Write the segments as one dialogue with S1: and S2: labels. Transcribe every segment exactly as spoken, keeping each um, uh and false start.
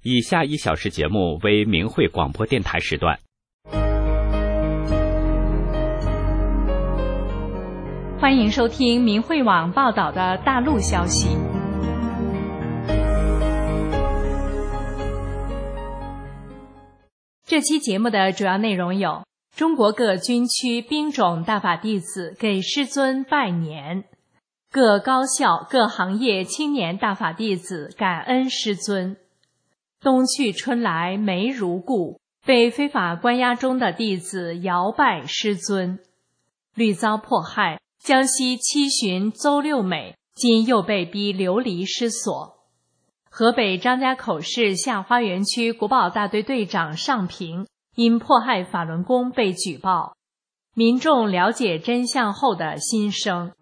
S1: 以下一小时节目为明慧广播电台时段。
S2: 欢迎收听明慧网报道的大陆消息。这期节目的主要内容有：中国各军区兵种大法弟子给师尊拜年，各高校各行业青年大法弟子感恩师尊。冬去春来梅如故，被非法关押中的弟子遥拜师尊。屡遭迫害，江西七旬邹六美今又被逼流离失所。河北张家口市下花园区国保大队队长尚平因迫害法轮功被举报，民众了解真相后的心声。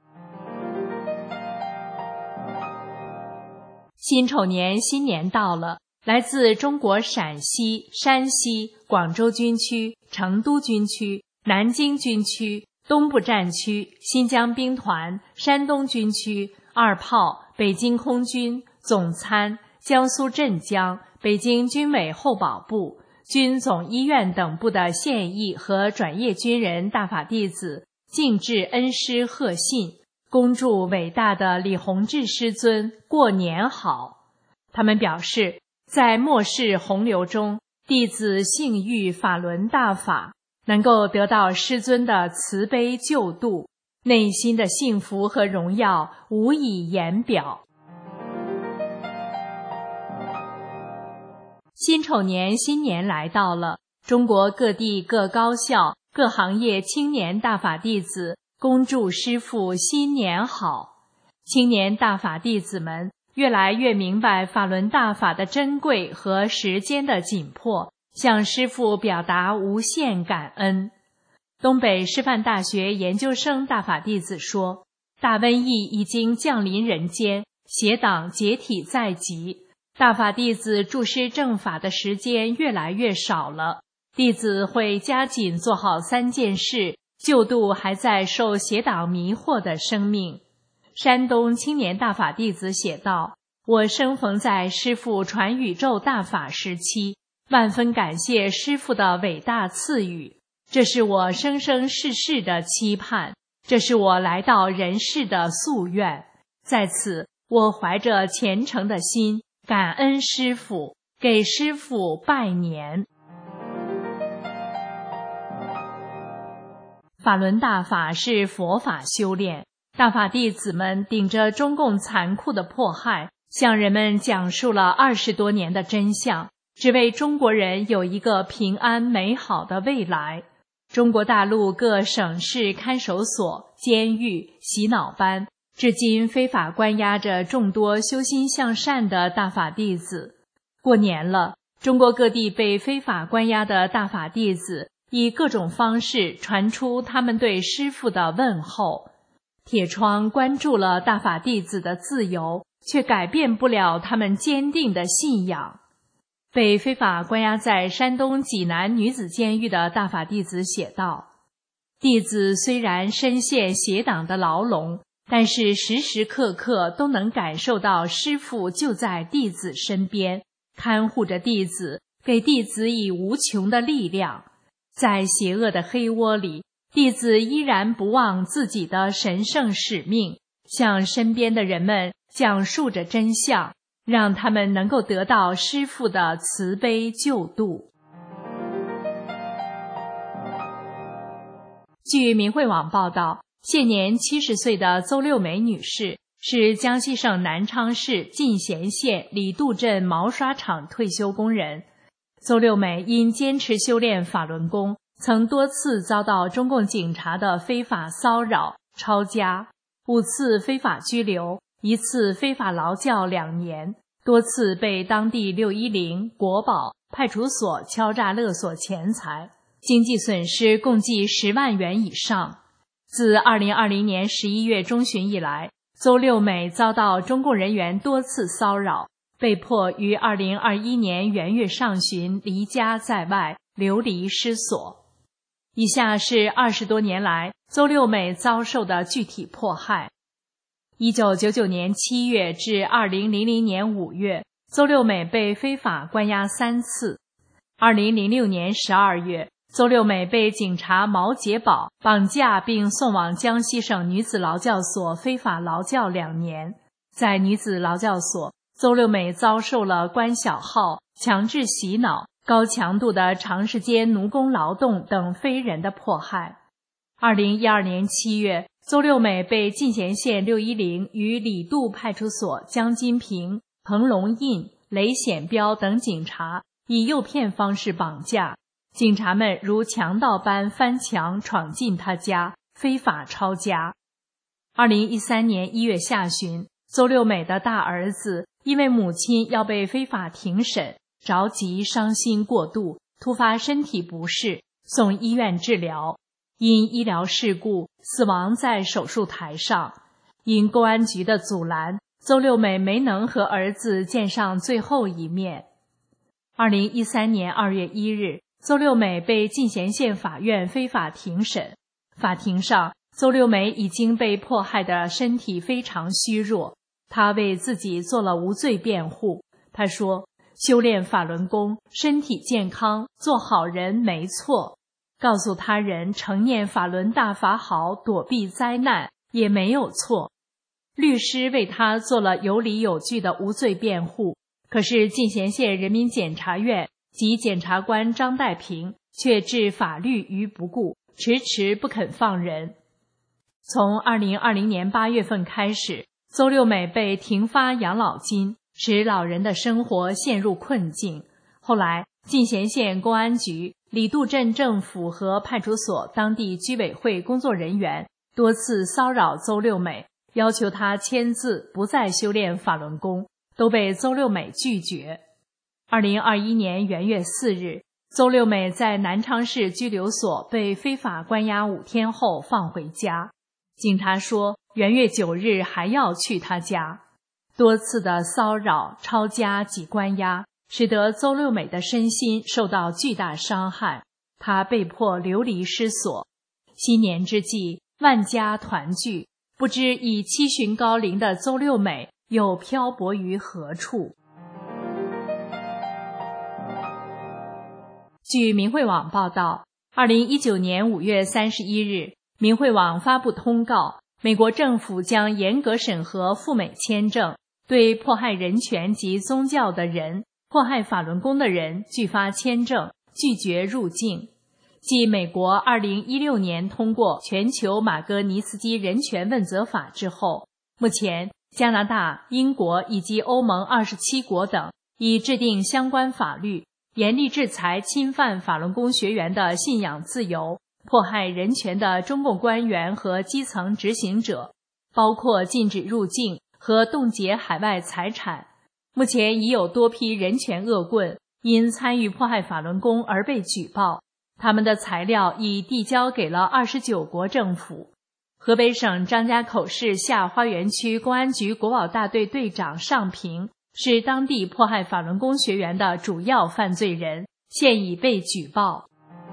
S2: 辛丑年新年到了，来自中国陕西、山西、广州军区、成都军区、南京军区、东部战区、新疆兵团、山东军区、二炮、北京空军、总参、江苏镇江、北京军委候补部、军总医院等部的现役和转业军人大法弟子敬致恩师贺信，恭祝伟大的李洪志师尊过年好。他们表示，在末世洪流中，弟子幸遇法轮大法，能够得到师尊的慈悲救度，内心的幸福和荣耀无以言表。辛丑年新年来到了，中国各地各高校各行业青年大法弟子恭祝师父新年好。青年大法弟子们越来越明白法轮大法的珍贵和时间的紧迫，向师父表达无限感恩。东北师范大学研究生大法弟子说，大瘟疫已经降临人间，邪党解体在即，大法弟子助师正法的时间越来越少了，弟子会加紧做好三件事，救度还在受邪党迷惑的生命。山东青年大法弟子写道，我生逢在师父传宇宙大法时期，万分感谢师父的伟大赐予，这是我生生世世的期盼，这是我来到人世的夙愿。在此，我怀着虔诚的心，感恩师父，给师父拜年。法轮大法是佛法修炼，大法弟子们顶着中共残酷的迫害，向人们讲述了二十多年的真相，只为中国人有一个平安美好的未来。中国大陆各省市看守所、监狱、洗脑班，至今非法关押着众多修心向善的大法弟子。过年了，中国各地被非法关押的大法弟子以各种方式传出他们对师父的问候。铁窗关注了大法弟子的自由，却改变不了他们坚定的信仰。被非法关押在山东济南女子监狱的大法弟子写道，弟子虽然深陷邪党的牢笼，但是时时刻刻都能感受到师父就在弟子身边，看护着弟子，给弟子以无穷的力量。在邪恶的黑窝里，弟子依然不忘自己的神圣使命，向身边的人们讲述着真相，让他们能够得到师父的慈悲救度。据明慧网报道，现年七十岁的邹六美女士是江西省南昌市进贤县李渡镇毛刷厂退休工人。邹六美因坚持修炼法轮功，曾多次遭到中共警察的非法骚扰、抄家，五次非法拘留，一次非法劳教两年，多次被当地六一零、国保、派出所敲诈勒索钱财，经济损失共计十万元以上。自二零二零年十一月中旬以来，邹六美遭到中共人员多次骚扰，被迫于二零二一年元月上旬离家在外，流离失所。以下是二十多年来邹六美遭受的具体迫害。一九九九年七月至二零零零年五月， 邹六美被非法关押三次。二零零六年十二月，邹六美被警察毛杰宝绑架并送往江西省女子劳教所非法劳教两年。在女子劳教所，邹六美遭受了关小号、强制洗脑、高强度的长时间奴工劳动等非人的迫害。二零一二年七月，邹六美被进贤县六一零与李渡派出所江金平、彭龙印、雷显彪等警察以诱骗方式绑架，警察们如强盗般翻墙闯进他家，非法抄家。二零一三年一月下旬，邹六美的大儿子因为母亲要被非法庭审，着急伤心过度，突发身体不适，送医院治疗，因医疗事故死亡在手术台上。因公安局的阻拦，邹六美没能和儿子见上最后一面。二零一三年二月一日，邹六美被进贤县法院非法庭审。法庭上，邹六美已经被迫害的身体非常虚弱，她为自己做了无罪辩护。她说，修炼法轮功，身体健康，做好人没错。告诉他人承念法轮大法好，躲避灾难也没有错。律师为他做了有理有据的无罪辩护，可是进贤县人民检察院及检察官张代平却置法律于不顾，迟迟不肯放人。从二零二零年八月份开始，邹六美被停发养老金，使老人的生活陷入困境。后来进贤县公安局、李渡镇政府和派出所当地居委会工作人员多次骚扰邹六美，要求她签字不再修炼法轮功，都被邹六美拒绝。二零二一年元月四日，邹六美在南昌市拘留所被非法关押五天后放回家。警察说元月九日还要去她家。多次的骚扰、抄家及关押，使得邹六美的身心受到巨大伤害，她被迫流离失所。新年之际，万家团聚，不知已七旬高龄的邹六美又漂泊于何处。据明慧网报道，二零一九年五月三十一日，明慧网发布通告，美国政府将严格审核赴美签证，对迫害人权及宗教的人、迫害法轮功的人拒发签证，拒绝入境。继美国二零一六年通过全球马格尼茨基人权问责法之后，目前加拿大、英国以及欧盟二十七国等已制定相关法律，严厉制裁侵犯法轮功学员的信仰自由、迫害人权的中共官员和基层执行者，包括禁止入境和冻结海外财产。目前已有多批人权恶棍因参与迫害法轮功而被举报，他们的材料已递交给了二十九国政府。河北省张家口市下花园区公安局国保大队队长尚平是当地迫害法轮功学员的主要犯罪人，现已被举报。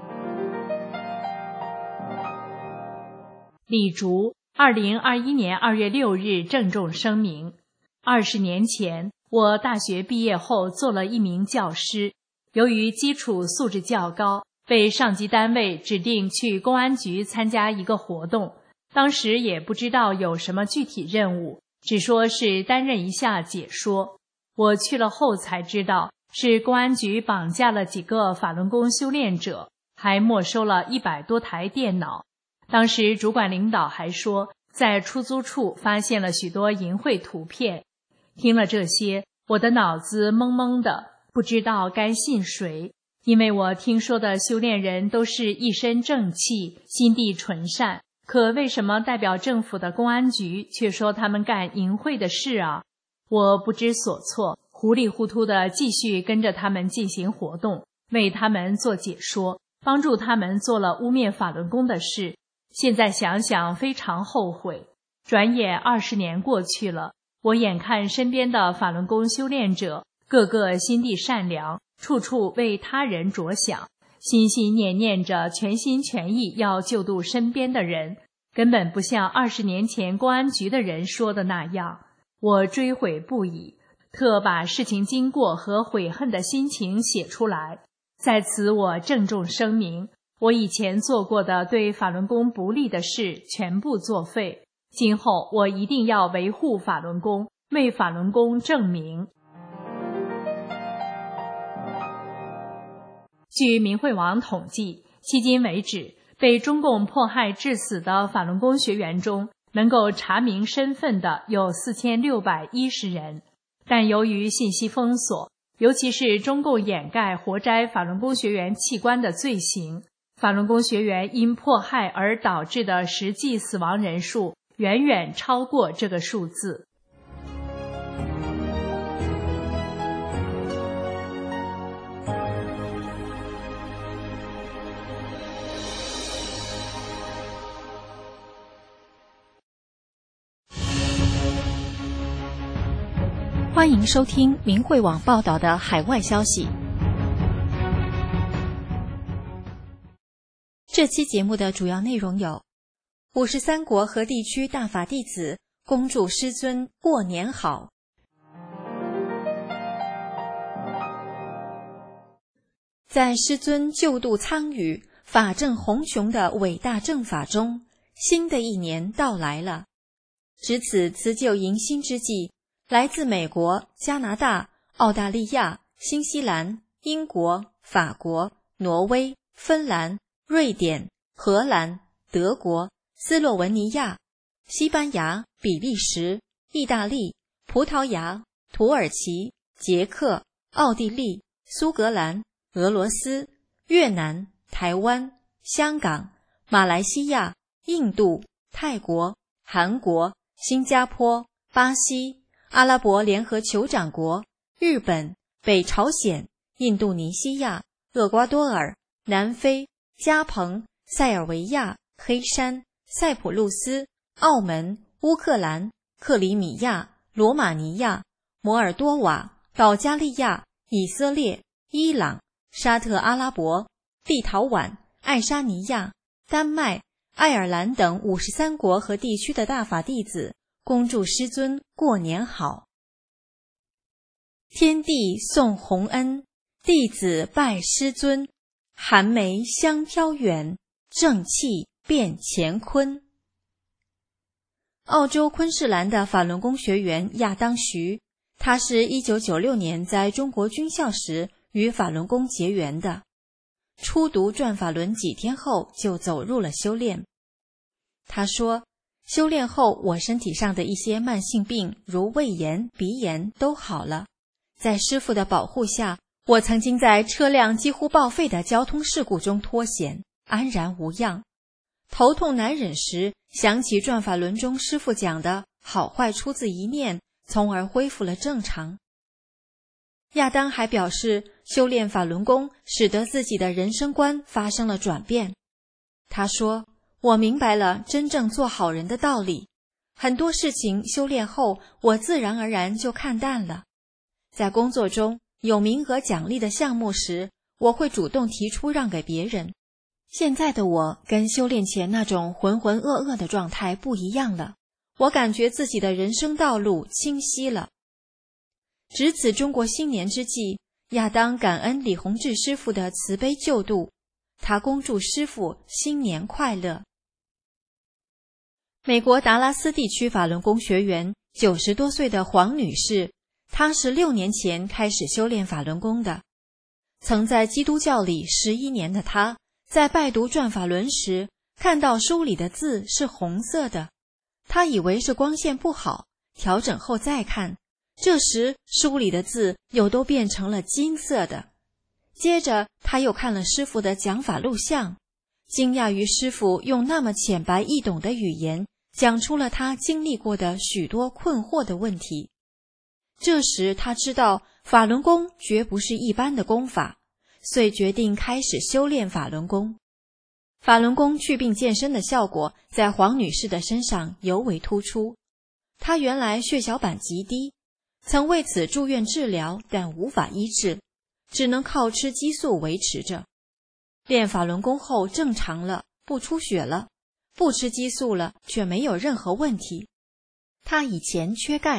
S2: 李竹二零二一年二月六日郑重声明：二十年前，我大学毕业后做了一名教师，由于基础素质较高，被上级单位指定去公安局参加一个活动，当时也不知道有什么具体任务，只说是担任一下解说。我去了后才知道，是公安局绑架了几个法轮功修炼者，还没收了一百多台电脑。当时主管领导还说，在出租处发现了许多淫秽图片。听了这些，我的脑子懵懵的，不知道该信谁。因为我听说的修炼人都是一身正气，心地纯善，可为什么代表政府的公安局却说他们干淫秽的事啊？我不知所措，糊里糊涂地继续跟着他们进行活动，为他们做解说，帮助他们做了污蔑法轮功的事。现在想想非常后悔。转眼二十年过去了，我眼看身边的法轮功修炼者个个心地善良，处处为他人着想，心心念念着全心全意要救度身边的人，根本不像二十年前公安局的人说的那样。我追悔不已， 特把事情经过和悔恨的心情写出来。在此我郑重声明，我以前做过的对法轮功不利的事全部作废，今后我一定要维护法轮功，为法轮功正名。据明慧网统计，迄今为止，被中共迫害致死的法轮功学员中，能够查明身份的有四千六百一十人。但由于信息封锁，尤其是中共掩盖活摘法轮功学员器官的罪行，法轮功学员因迫害而导致的实际死亡人数远远超过这个数字。
S3: 欢迎收听明慧网报道的海外消息。这期节目的主要内容有：五十三国和地区大法弟子恭祝师尊过年好；在师尊救度苍宇、法正宏雄的伟大正法中，新的一年到来了。值此辞旧迎新之际，来自美国、加拿大、澳大利亚、新西兰、英国、法国、挪威、芬兰、瑞典、荷兰、德国、斯洛文尼亚、西班牙、比利时、意大利、葡萄牙、土耳其、捷克、奥地利、苏格兰、俄罗斯、越南、台湾、香港、马来西亚、印度、泰国、韩国、新加坡、巴西、阿拉伯联合酋长国、日本、北朝鲜、印度尼西亚、厄瓜多尔、南非、加蓬、塞尔维亚、黑山、塞浦路斯、澳门、乌克兰、克里米亚、罗马尼亚、摩尔多瓦、保加利亚、以色列、伊朗、沙特阿拉伯、立陶宛、爱沙尼亚、丹麦、爱尔兰等五十三国和地区的大法弟子恭祝师尊过年好。天地送洪恩，弟子拜师尊，寒梅香飘远，正气变乾坤。澳洲昆士兰的法轮功学员亚当徐，他是一九九六年在中国军校时与法轮功结缘的，初读转法轮几天后就走入了修炼。他说，修炼后我身体上的一些慢性病如胃炎、鼻炎都好了，在师父的保护下，我曾经在车辆几乎报废的交通事故中脱险，安然无恙。头痛难忍时，想起转法轮中师父讲的好坏出自一念，从而恢复了正常。亚当还表示，修炼法轮功使得自己的人生观发生了转变。他说，我明白了真正做好人的道理，很多事情修炼后，我自然而然就看淡了。在工作中有名额奖励的项目时，我会主动提出让给别人。现在的我跟修炼前那种浑浑噩噩的状态不一样了，我感觉自己的人生道路清晰了。值此中国新年之际，亚当感恩李洪志师父的慈悲救度，他恭祝师父新年快乐。美国达拉斯地区法轮功学员九十多岁的黄女士，她是六年前开始修炼法轮功的。曾在基督教里十一年的她，在拜读转法轮时，看到书里的字是红色的，她以为是光线不好，调整后再看，这时书里的字又都变成了金色的。接着她又看了师父的讲法录像，惊讶于师父用那么浅白易懂的语言讲出了他经历过的许多困惑的问题。这时他知道法轮功绝不是一般的功法，遂决定开始修炼法轮功。法轮功祛病健身的效果在黄女士的身上尤为突出。她原来血小板极低，曾为此住院治疗，但无法医治，只能靠吃激素维持着。练法轮功后正常了，不出血了，不吃激素了，却没有任何问题。她以前缺钙，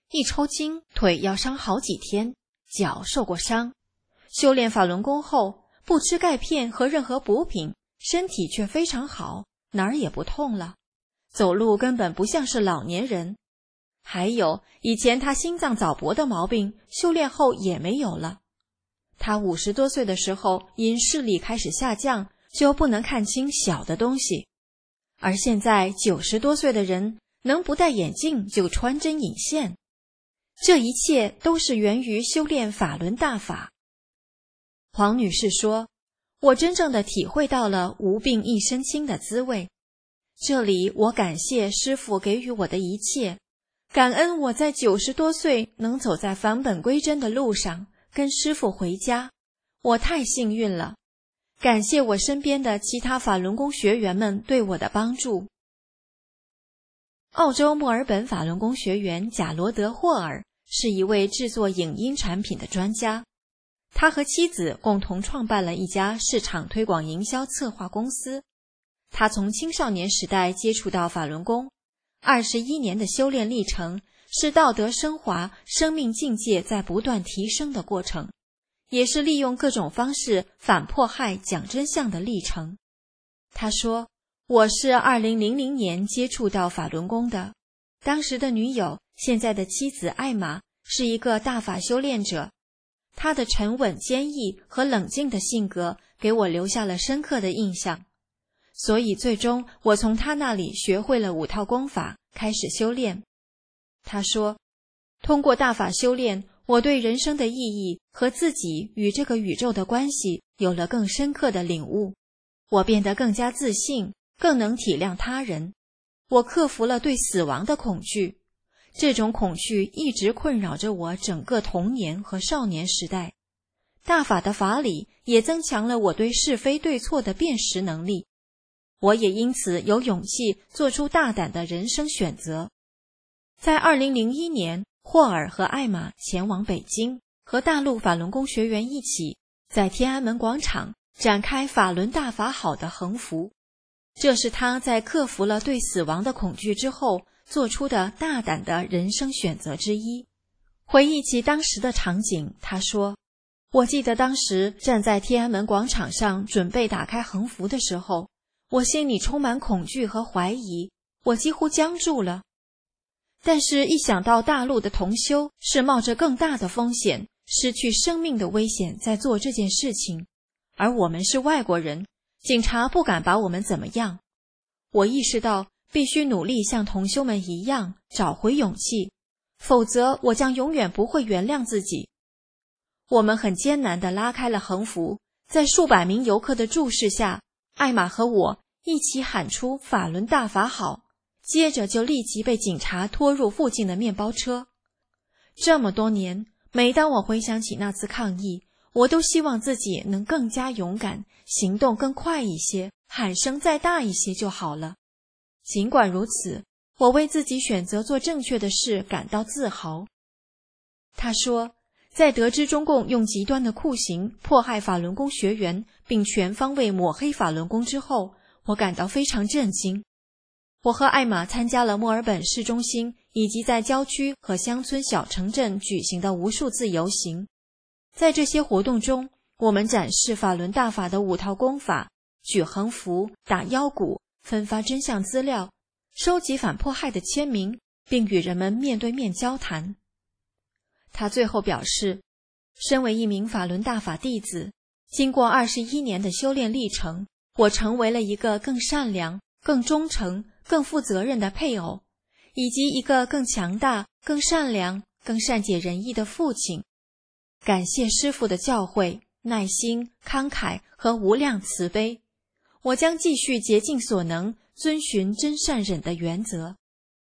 S3: 一抽筋腿要伤好几天，脚受过伤。修炼法轮功后，不吃钙片和任何补品，身体却非常好，哪儿也不痛了，走路根本不像是老年人。还有，以前他心脏早搏的毛病，修炼后也没有了。他五十多岁的时候，因视力开始下降，就不能看清小的东西。而现在九十多岁的人，能不戴眼镜就穿针引线。这一切都是源于修炼法轮大法。黄女士说，我真正的体会到了无病一身轻的滋味。这里我感谢师父给予我的一切，感恩我在九十多岁能走在返本归真的路上，跟师父回家，我太幸运了。感谢我身边的其他法轮功学员们对我的帮助。澳洲墨尔本法轮功学员贾罗德·霍尔是一位制作影音产品的专家，他和妻子共同创办了一家市场推广营销策划公司。他从青少年时代接触到法轮功，二十一年的修炼历程是道德升华、生命境界在不断提升的过程，也是利用各种方式反迫害、讲真相的历程。他说，我是二零零零年接触到法轮功的，当时的女友，现在的妻子艾玛，是一个大法修炼者。她的沉稳坚毅和冷静的性格给我留下了深刻的印象，所以最终我从她那里学会了五套功法，开始修炼。他说，通过大法修炼，我对人生的意义和自己与这个宇宙的关系有了更深刻的领悟，我变得更加自信，更能体谅他人。我克服了对死亡的恐惧，这种恐惧一直困扰着我整个童年和少年时代。大法的法理也增强了我对是非对错的辨识能力，我也因此有勇气做出大胆的人生选择。在二零零一年，霍尔和艾玛前往北京，和大陆法轮功学员一起在天安门广场展开法轮大法好的横幅。这是他在克服了对死亡的恐惧之后做出的大胆的人生选择之一。回忆起当时的场景，他说，我记得当时站在天安门广场上准备打开横幅的时候，我心里充满恐惧和怀疑，我几乎僵住了。但是一想到大陆的同修是冒着更大的风险，失去生命的危险在做这件事情，而我们是外国人，警察不敢把我们怎么样，我意识到必须努力像同修们一样找回勇气，否则我将永远不会原谅自己。我们很艰难地拉开了横幅，在数百名游客的注视下，艾玛和我一起喊出法轮大法好，接着就立即被警察拖入附近的面包车。这么多年，每当我回想起那次抗议，我都希望自己能更加勇敢，行动更快一些，喊声再大一些就好了。尽管如此，我为自己选择做正确的事感到自豪。他说，在得知中共用极端的酷刑迫害法轮功学员，并全方位抹黑法轮功之后，我感到非常震惊。我和艾玛参加了墨尔本市中心以及在郊区和乡村小城镇举行的无数次游行。在这些活动中，我们展示法轮大法的五套功法，举横幅、打腰鼓、分发真相资料，收集反迫害的签名，并与人们面对面交谈。他最后表示，身为一名法轮大法弟子，经过二十一年的修炼历程，我成为了一个更善良、更忠诚、更负责任的配偶，以及一个更强大、更善良、更善解人意的父亲。感谢师父的教诲、耐心、慷慨和无量慈悲，我将继续竭尽所能，遵循真善忍的原则。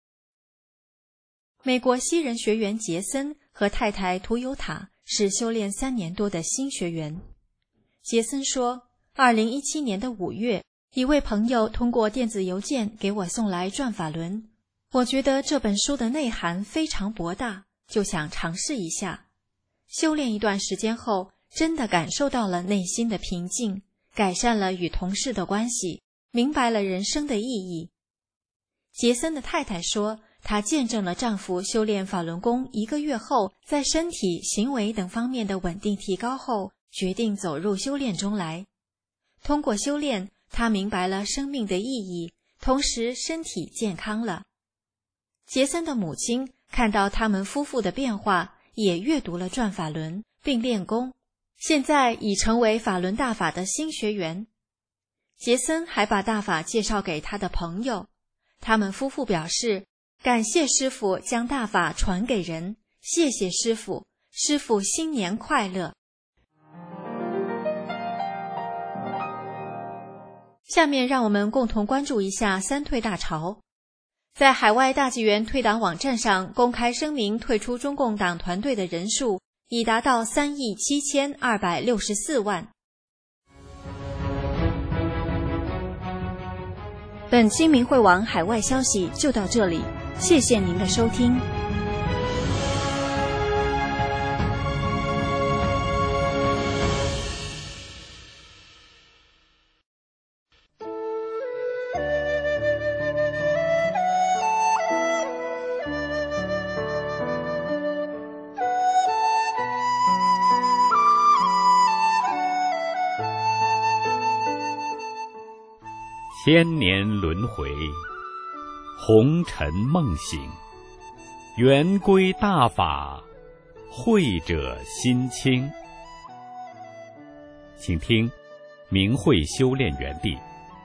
S3: 美国西人学员杰森和太太图尤塔是修炼三年多的新学员。杰森说，二零一七年的五月，一位朋友通过电子邮件给我送来《转法轮》，我觉得这本书的内涵非常博大，就想尝试一下。修炼一段时间后，真的感受到了内心的平静，改善了与同事的关系，明白了人生的意义。杰森的太太说， 她见证了丈夫修炼法轮功一个月后，在身体、行为等方面的稳定提高后，决定走入修炼中来。通过修炼，她明白了生命的意义，同时身体健康了。杰森的母亲看到他们夫妇的变化，也阅读了转法轮并练功，现在已成为法轮大法的新学员。杰森还把大法介绍给他的朋友，他们夫妇表示感谢师父将大法传给人，谢谢师父，师父新年快乐。下面让我们共同关注一下三退大潮。在海外大纪元退党网站上公开声明退出中共党团队的人数已达到三亿七千二百六十四万。本期明慧网海外消息就到这里，谢谢您的收听。
S1: 千年轮回，红尘梦醒，圆归大法，慧者心清。请听明慧修炼园地。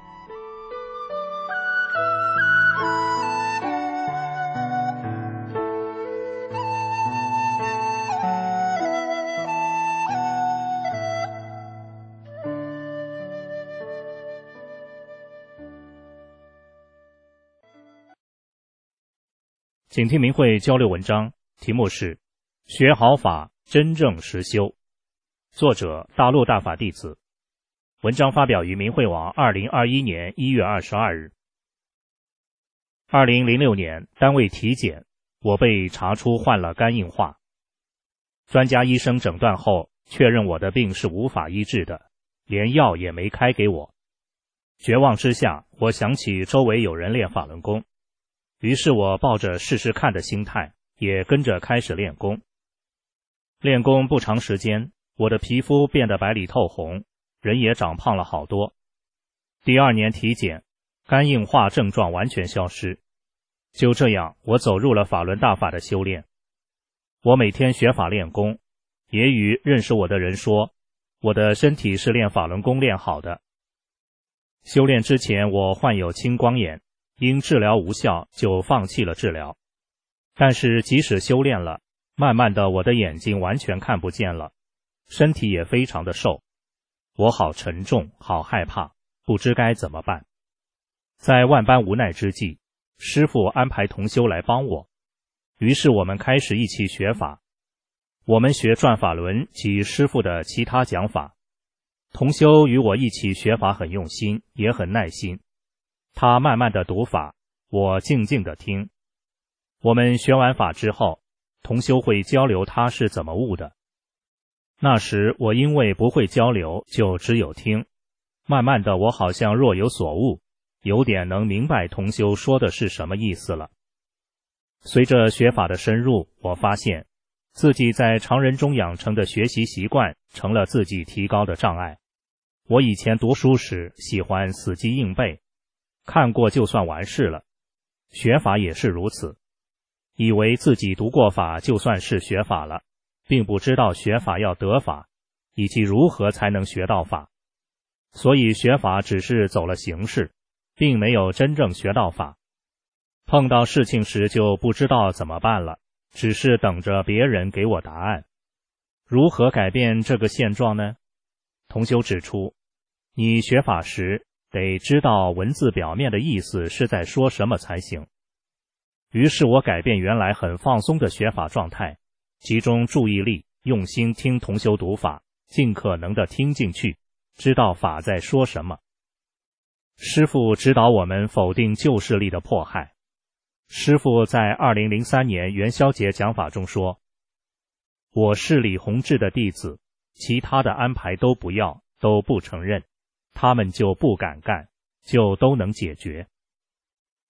S4: 请听明慧交流文章，题目是学好法，真正实修，作者大陆大法弟子。文章发表于明慧网二零二一年一月二十二日。二零零六年单位体检，我被查出患了肝硬化。专家医生诊断后确认我的病是无法医治的，连药也没开给我。绝望之下，我想起周围有人练法轮功，于是我抱着试试看的心态，也跟着开始练功。练功不长时间，我的皮肤变得白里透红，人也长胖了好多。第二年体检，肝硬化症状完全消失。就这样，我走入了法轮大法的修炼。我每天学法练功，也与认识我的人说，我的身体是练法轮功练好的。修炼之前，我患有青光眼，因治疗无效就放弃了治疗。但是即使修炼了，慢慢的我的眼睛完全看不见了，身体也非常的瘦。我好沉重，好害怕，不知该怎么办。在万般无奈之际，师父安排同修来帮我，于是我们开始一起学法。我们学转法轮及师父的其他讲法。同修与我一起学法很用心，也很耐心。他慢慢的读法，我静静的听。我们学完法之后，同修会交流他是怎么悟的。那时我因为不会交流，就只有听。慢慢的我好像若有所悟，有点能明白同修说的是什么意思了。随着学法的深入，我发现自己在常人中养成的学习习惯成了自己提高的障碍。我以前读书时喜欢死记硬背，看过就算完事了，学法也是如此，以为自己读过法就算是学法了，并不知道学法要得法，以及如何才能学到法。所以学法只是走了形式，并没有真正学到法。碰到事情时就不知道怎么办了，只是等着别人给我答案。如何改变这个现状呢？同修指出，你学法时得知道文字表面的意思是在说什么才行。于是我改变原来很放松的学法状态，集中注意力，用心听同修读法，尽可能的听进去，知道法在说什么。师父指导我们否定旧势力的迫害。师父在二零零三年元宵节讲法中说，我是李洪志的弟子，其他的安排都不要，都不承认，他们就不敢干，就都能解决。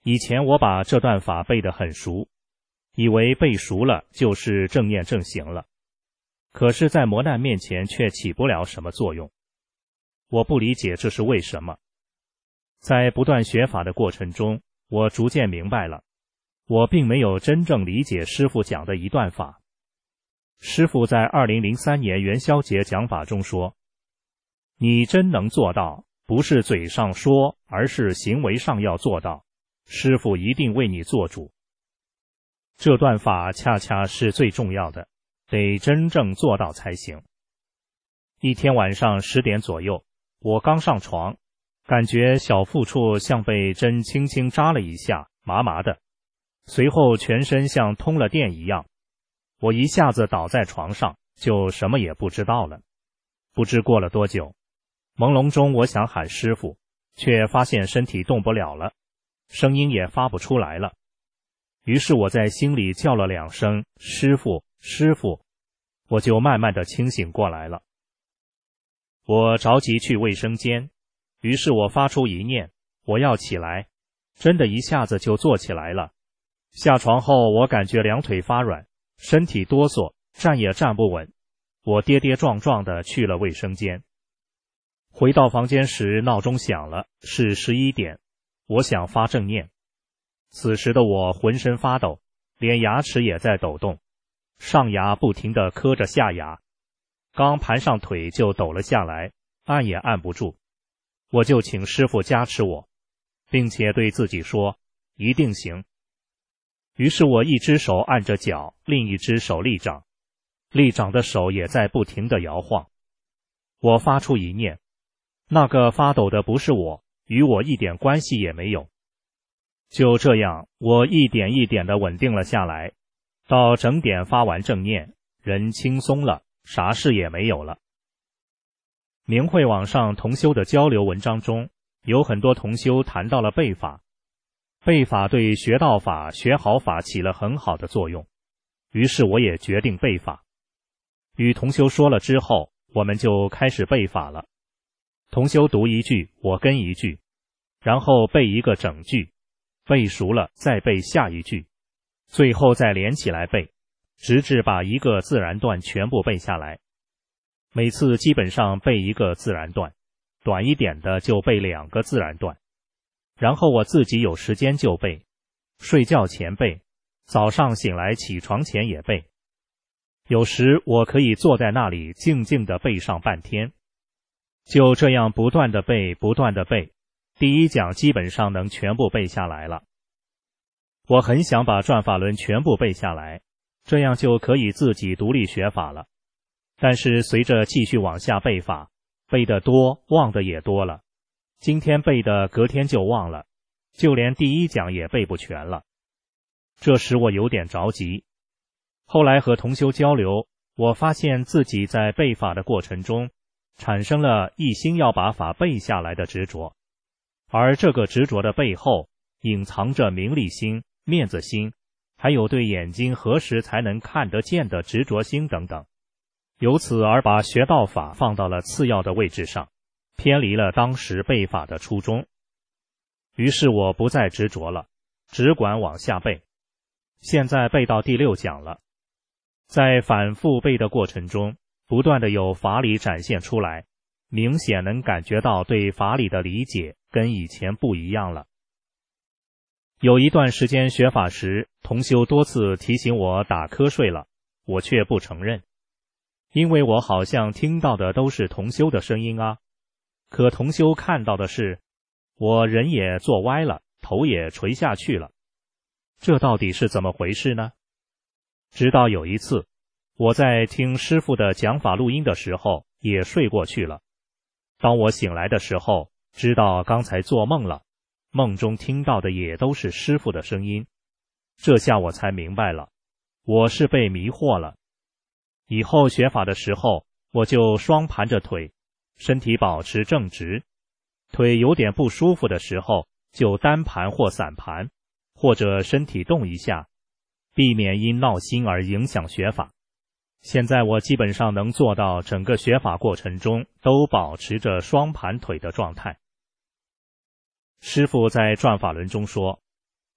S4: 以前我把这段法背得很熟，以为背熟了就是正念正行了，可是在磨难面前却起不了什么作用。我不理解这是为什么。在不断学法的过程中，我逐渐明白了，我并没有真正理解师父讲的一段法。师父在二零零三年元宵节讲法中说，你真能做到，不是嘴上说，而是行为上要做到，师父一定为你做主。这段法恰恰是最重要的，得真正做到才行。一天晚上十点左右，我刚上床，感觉小腹处像被针轻轻扎了一下，麻麻的，随后全身像通了电一样，我一下子倒在床上，就什么也不知道了。不知过了多久，朦胧中我想喊师父，却发现身体动不了了，声音也发不出来了。于是我在心里叫了两声师父师父，我就慢慢的清醒过来了。我着急去卫生间，于是我发出一念，我要起来，真的一下子就坐起来了。下床后我感觉两腿发软，身体哆嗦，站也站不稳，我跌跌撞撞的去了卫生间。回到房间时，闹钟响了，是十一点，我想发正念。此时的我浑身发抖，连牙齿也在抖动，上牙不停地磕着下牙，刚盘上腿就抖了下来，按也按不住。我就请师父加持我，并且对自己说，一定行。于是我一只手按着脚，另一只手立掌，立掌的手也在不停地摇晃。我发出一念，那个发抖的不是我，与我一点关系也没有。就这样，我一点一点地稳定了下来，到整点发完正念，人轻松了，啥事也没有了。明慧网上同修的交流文章中，有很多同修谈到了背法，背法对学道法、学好法起了很好的作用，于是我也决定背法。与同修说了之后，我们就开始背法了。同修读一句，我跟一句，然后背一个整句，背熟了再背下一句，最后再连起来背，直至把一个自然段全部背下来。每次基本上背一个自然段，短一点的就背两个自然段，然后我自己有时间就背，睡觉前背，早上醒来起床前也背。有时我可以坐在那里静静地背上半天。就这样不断地背，不断地背，第一讲基本上能全部背下来了。我很想把转法轮全部背下来，这样就可以自己独立学法了。但是随着继续往下背法，背得多，忘的也多了。今天背的隔天就忘了，就连第一讲也背不全了。这时我有点着急。后来和同修交流，我发现自己在背法的过程中，产生了一心要把法背下来的执着，而这个执着的背后，隐藏着名利心、面子心，还有对眼睛何时才能看得见的执着心等等。由此而把学道法放到了次要的位置上，偏离了当时背法的初衷。于是我不再执着了，只管往下背。现在背到第六讲了，在反复背的过程中，不断的有法理展现出来，明显能感觉到对法理的理解跟以前不一样了。有一段时间学法时，同修多次提醒我打瞌睡了，我却不承认，因为我好像听到的都是同修的声音啊，可同修看到的是我人也坐歪了，头也垂下去了，这到底是怎么回事呢？直到有一次，我在听师父的讲法录音的时候，也睡过去了。当我醒来的时候，知道刚才做梦了，梦中听到的也都是师父的声音。这下我才明白了，我是被迷惑了。以后学法的时候，我就双盘着腿，身体保持正直，腿有点不舒服的时候，就单盘或散盘，或者身体动一下，避免因闹心而影响学法。现在我基本上能做到整个学法过程中都保持着双盘腿的状态。师父在转法轮中说，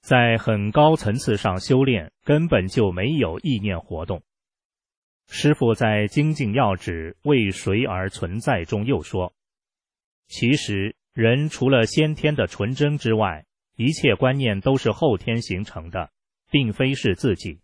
S4: 在很高层次上修炼，根本就没有意念活动。师父在《精进要旨为谁而存在》中又说，其实人除了先天的纯真之外，一切观念都是后天形成的，并非是自己。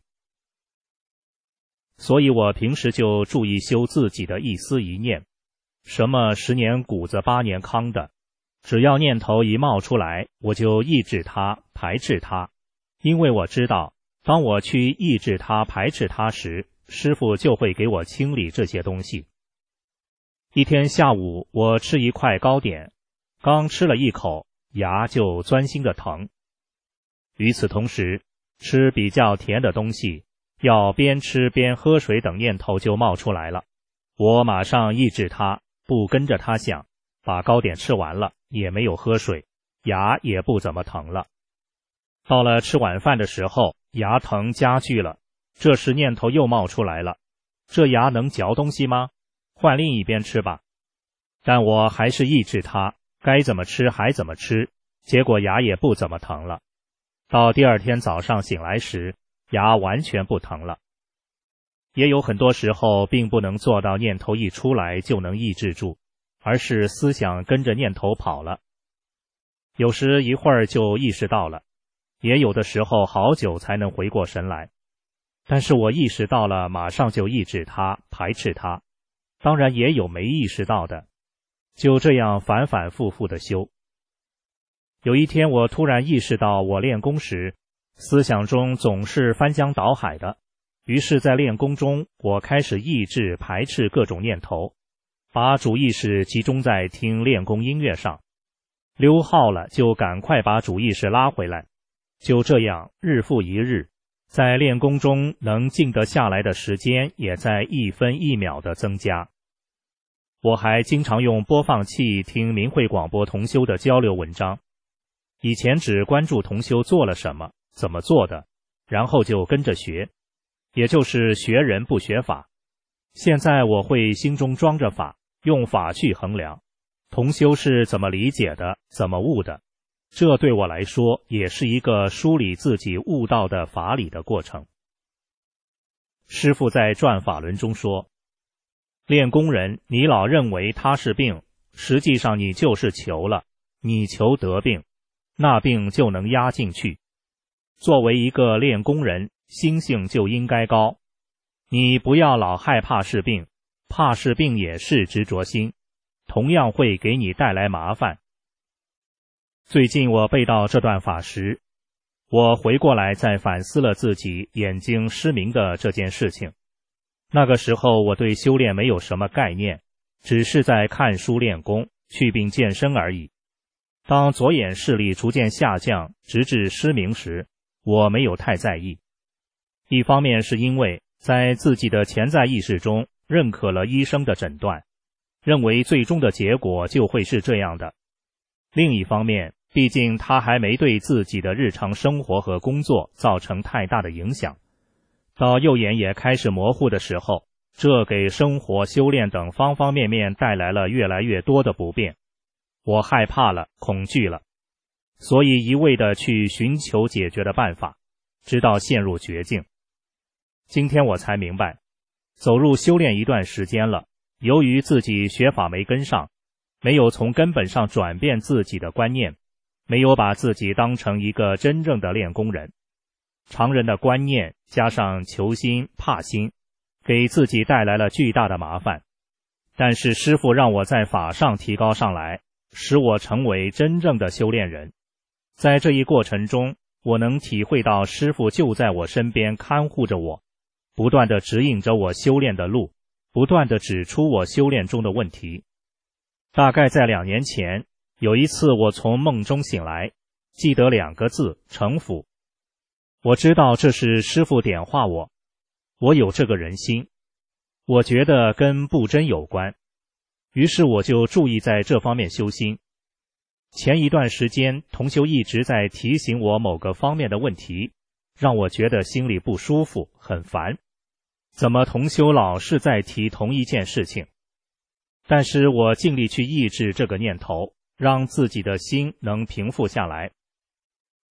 S4: 所以我平时就注意修自己的一思一念，什么十年谷子八年糠的，只要念头一冒出来，我就抑制它，排斥它，因为我知道，当我去抑制它，排斥它时，师父就会给我清理这些东西。一天下午，我吃一块糕点，刚吃了一口，牙就钻心的疼。与此同时，吃比较甜的东西，要边吃边喝水等念头就冒出来了。我马上抑制它，不跟着它想，把糕点吃完了，也没有喝水，牙也不怎么疼了。到了吃晚饭的时候，牙疼加剧了，这时念头又冒出来了，这牙能嚼东西吗？换另一边吃吧。但我还是抑制它，该怎么吃还怎么吃，结果牙也不怎么疼了。到第二天早上醒来时，牙完全不疼了。也有很多时候并不能做到念头一出来就能抑制住，而是思想跟着念头跑了。有时一会儿就意识到了，也有的时候好久才能回过神来。但是我意识到了，马上就抑制它，排斥它。当然也有没意识到的，就这样反反复复的修。有一天我突然意识到，我练功时思想中总是翻江倒海的，于是在练功中，我开始抑制排斥各种念头，把主意识集中在听练功音乐上，溜号了就赶快把主意识拉回来。就这样日复一日，在练功中能静得下来的时间也在一分一秒的增加。我还经常用播放器听明慧广播同修的交流文章，以前只关注同修做了什么，怎么做的，然后就跟着学，也就是学人不学法。现在我会心中装着法，用法去衡量同修是怎么理解的，怎么悟的，这对我来说也是一个梳理自己悟道的法理的过程。师父在转法轮中说，练功人，你老认为他是病，实际上你就是求了，你求得病，那病就能压进去。作为一个练功人，心性就应该高，你不要老害怕是病，怕是病也是执着心，同样会给你带来麻烦。最近我背到这段法时，我回过来再反思了自己眼睛失明的这件事情。那个时候我对修炼没有什么概念，只是在看书练功，祛病健身而已。当左眼视力逐渐下降，直至失明时，我没有太在意。一方面是因为在自己的潜在意识中认可了医生的诊断，认为最终的结果就会是这样的。另一方面，毕竟他还没对自己的日常生活和工作造成太大的影响。到右眼也开始模糊的时候，这给生活、修炼等方方面面带来了越来越多的不便。我害怕了，恐惧了，所以一味地去寻求解决的办法，直到陷入绝境。今天我才明白，走入修炼一段时间了，由于自己学法没跟上，没有从根本上转变自己的观念，没有把自己当成一个真正的练功人，常人的观念加上求心、怕心，给自己带来了巨大的麻烦。但是师父让我在法上提高上来，使我成为真正的修炼人。在这一过程中，我能体会到师父就在我身边看护着我，不断地指引着我修炼的路，不断地指出我修炼中的问题。大概在两年前，有一次我从梦中醒来，记得两个字：城府。我知道这是师父点化我，我有这个人心，我觉得跟不真有关，于是我就注意在这方面修心。前一段时间，同修一直在提醒我某个方面的问题，让我觉得心里不舒服，很烦。怎么同修老是在提同一件事情？但是我尽力去抑制这个念头，让自己的心能平复下来。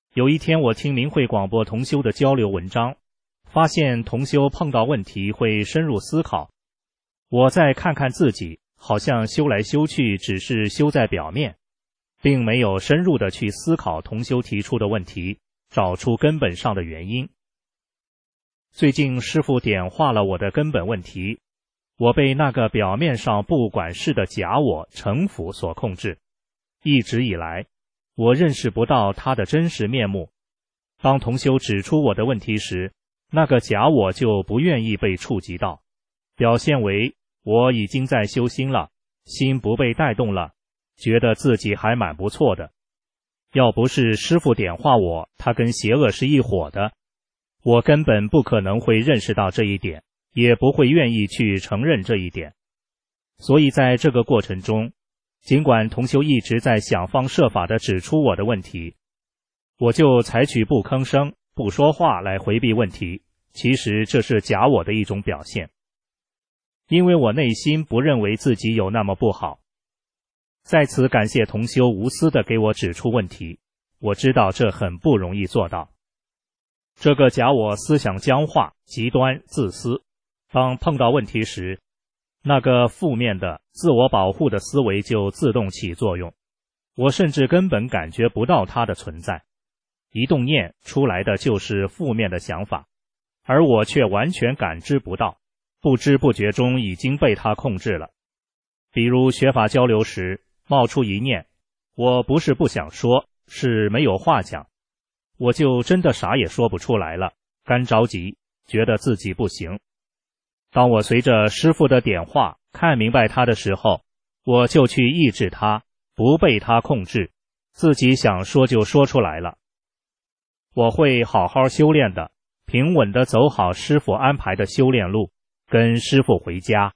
S4: 有一天我听明慧广播同修的交流文章，发现同修碰到问题会深入思考。我再看看自己，好像修来修去只是修在表面，并没有深入的去思考同修提出的问题，找出根本上的原因。最近师父点化了我的根本问题，我被那个表面上不管事的假我城府所控制，一直以来我认识不到他的真实面目。当同修指出我的问题时，那个假我就不愿意被触及到，表现为我已经在修心了，心不被带动了，觉得自己还蛮不错的。要不是师父点化我，他跟邪恶是一伙的，我根本不可能会认识到这一点，也不会愿意去承认这一点。所以在这个过程中，尽管同修一直在想方设法地指出我的问题，我就采取不吭声、不说话来回避问题，其实这是假我的一种表现。因为我内心不认为自己有那么不好。在此感谢同修无私地给我指出问题，我知道这很不容易做到。这个假我思想僵化、极端、自私，当碰到问题时，那个负面的自我保护的思维就自动起作用，我甚至根本感觉不到它的存在。一动念出来的就是负面的想法，而我却完全感知不到，不知不觉中已经被它控制了。比如学法交流时冒出一念，我不是不想说，是没有话讲，我就真的啥也说不出来了，干着急，觉得自己不行。当我随着师父的点化看明白他的时候，我就去抑制他，不被他控制，自己想说就说出来了。我会好好修炼的，平稳地走好师父安排的修炼路，跟师父回家。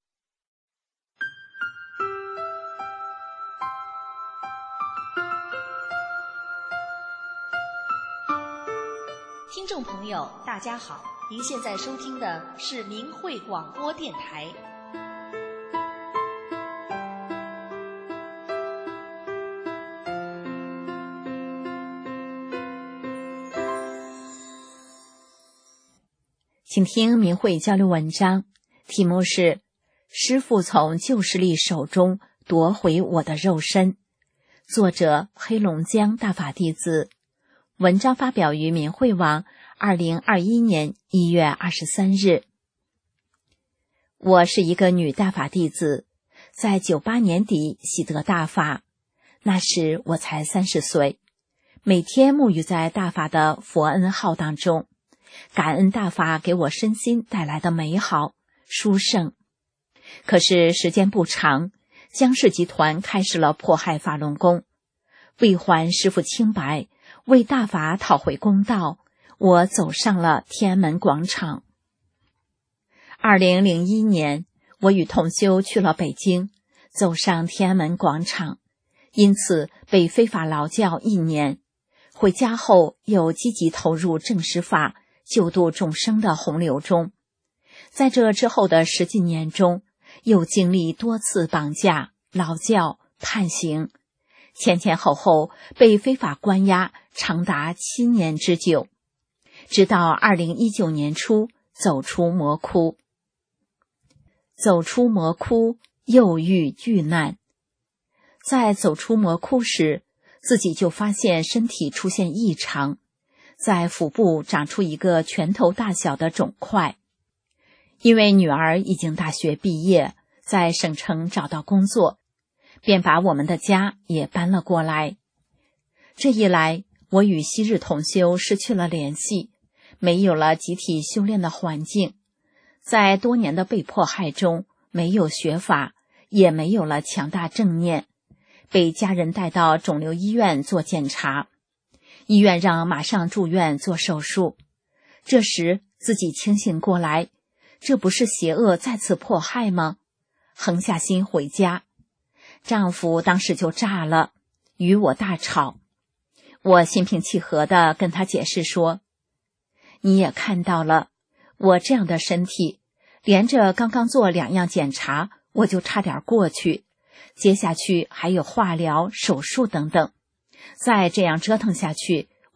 S5: 听众朋友大家好，您现在收听的是明慧广播电台。
S2: 请听明慧交流文章，题目是师父从旧势力手中夺回我的肉身，作者黑龙江大法弟子。文章发表于明慧网二零二一年一月二十三日。我是一个女大法弟子，在九八年底喜得大法，那时我才三十岁，每天沐浴在大法的佛恩浩荡中，感恩大法给我身心带来的美好殊胜。可是时间不长，江氏集团开始了迫害法轮功，为还师父清白，为大法讨回公道，我走上了天安门广场。二零零一年，我与同修去了北京，走上天安门广场，因此被非法劳教一年。回家后又积极投入正实法救度众生的洪流中。在这之后的十几年中，又经历多次绑架、劳教、判刑，前前后后被非法关押长达七年之久，直到二零一九年初走出魔窟。走出魔窟，又遇巨难。在走出魔窟时，自己就发现身体出现异常，在腹部长出一个拳头大小的肿块。因为女儿已经大学毕业，在省城找到工作，便把我们的家也搬了过来。这一来，我与昔日同修失去了联系，没有了集体修炼的环境，在多年的被迫害中，没有学法，也没有了强大正念，被家人带到肿瘤医院做检查，医院让马上住院做手术。这时自己清醒过来，这不是邪恶再次迫害吗？横下心回家，丈夫当时就炸了，与我大吵。我心平气和地跟他解释说，你也看到了，我这样的身体，连着刚刚做两样检查，我就差点过去，接下去还有化疗、手术等等，再这样折腾下去，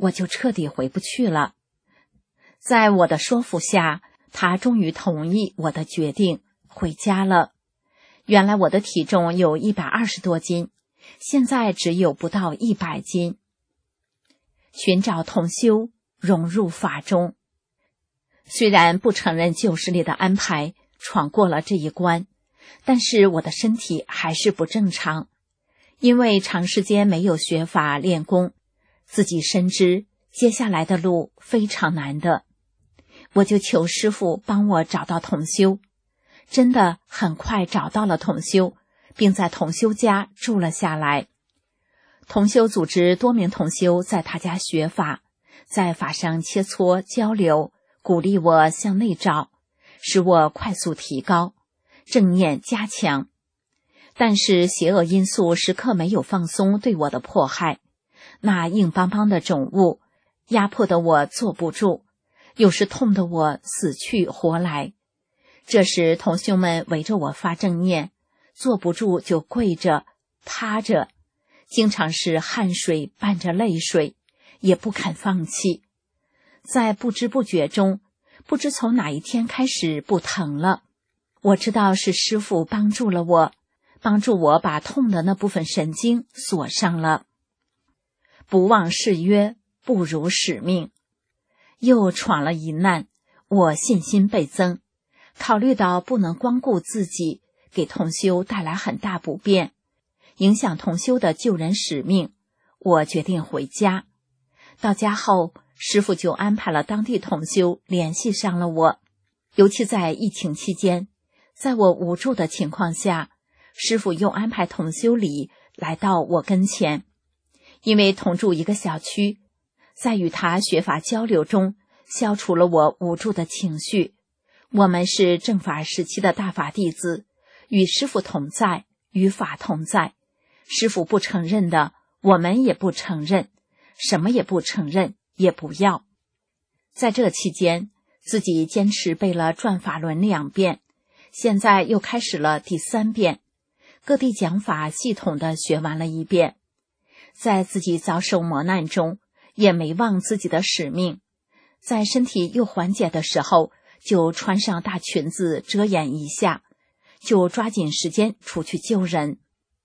S6: 我就彻底回不去了。在我的说服下，他终于同意我的决定，回家了。原来我的体重有一百二十多斤，现在只有不到一百斤。寻找同修，融入法中。虽然不承认旧势力的安排，闯过了这一关，但是我的身体还是不正常，因为长时间没有学法练功，自己深知接下来的路非常难的。我就求师父帮我找到同修，真的很快找到了同修，并在同修家住了下来。同修组织多名同修在他家学法，在法上切磋交流，鼓励我向内找，使我快速提高，正念加强。但是邪恶因素时刻没有放松对我的迫害，那硬邦邦的肿物压迫得我坐不住，有时痛得我死去活来。这时同修们围着我发正念，坐不住就跪着趴着，经常是汗水伴着泪水，也不肯放弃。在不知不觉中，不知从哪一天开始不疼了。我知道是师父帮助了我，帮助我把痛的那部分神经锁上了。不忘誓约，不辱使命。又闯了一难，我信心倍增，考虑到不能光顾自己，给同修带来很大不便，影响同修的救人使命，我决定回家。到家后，师父就安排了当地同修联系上了我。尤其在疫情期间，在我无助的情况下，师父又安排同修礼来到我跟前。因为同住一个小区，在与他学法交流中，消除了我无助的情绪。我们是正法时期的大法弟子，与师父同在，与法同在。师父不承认的，我们也不承认，什么也不承认，也不要。在这期间，自己坚持背了转法轮两遍，现在又开始了第三遍，各地讲法系统的学完了一遍。在自己遭受磨难中，也没忘自己的使命，在身体又缓解的时候，就穿上大裙子遮掩一下，就抓紧时间出去救人。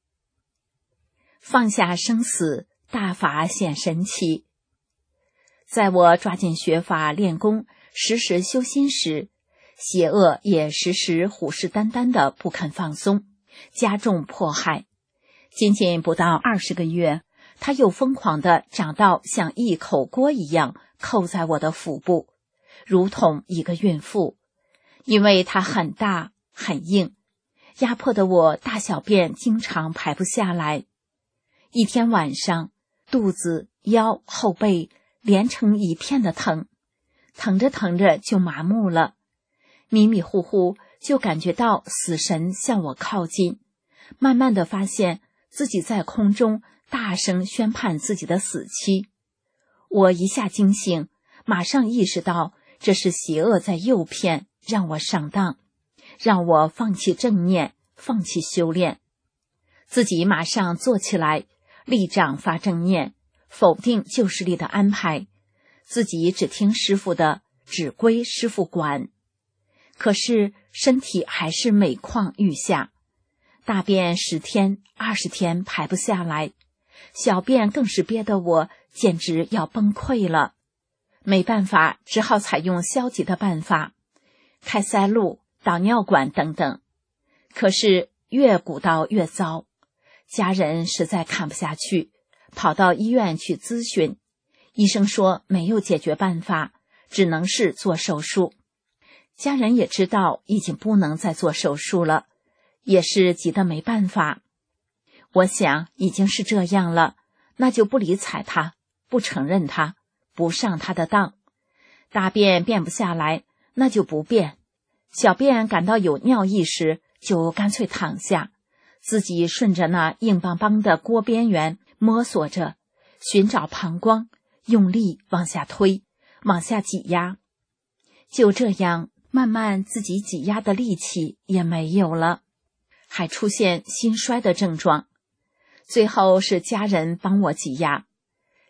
S6: 放下生死，大法显神奇。在我抓紧学法练功，时时修心时，邪恶也时时虎视眈眈的不肯放松，加重迫害。仅仅不到二十个月，他又疯狂地长到像一口锅一样扣在我的腹部，如同一个孕妇。因为它很大很硬，压迫得我大小便经常排不下来。一天晚上，肚子、腰、后背连成一片的疼，疼着疼着就麻木了，迷迷糊糊就感觉到死神向我靠近，慢慢的发现自己在空中大声宣判自己的死期。我一下惊醒，马上意识到这是邪恶在诱骗，让我上当，让我放弃正念，放弃修炼。自己马上坐起来，立掌发正念，否定旧势力的安排，自己只听师父的，只归师父管。可是身体还是每况愈下，大便十天、二十天排不下来，小便更是憋得我简直要崩溃了。没办法，只好采用消极的办法，开塞露、导尿管等等。可是越鼓捣越糟，家人实在看不下去，跑到医院去咨询。医生说没有解决办法，只能是做手术。家人也知道已经不能再做手术了，也是急得没办法。我想已经是这样了，那就不理睬他，不承认他，不上他的当。大便便不下来，那就不便。小便感到有尿意时，就干脆躺下，自己顺着那硬邦邦的锅边缘摸索着，寻找膀胱，用力往下推，往下挤压。就这样，慢慢自己挤压的力气也没有了，还出现心衰的症状。最后是家人帮我挤压，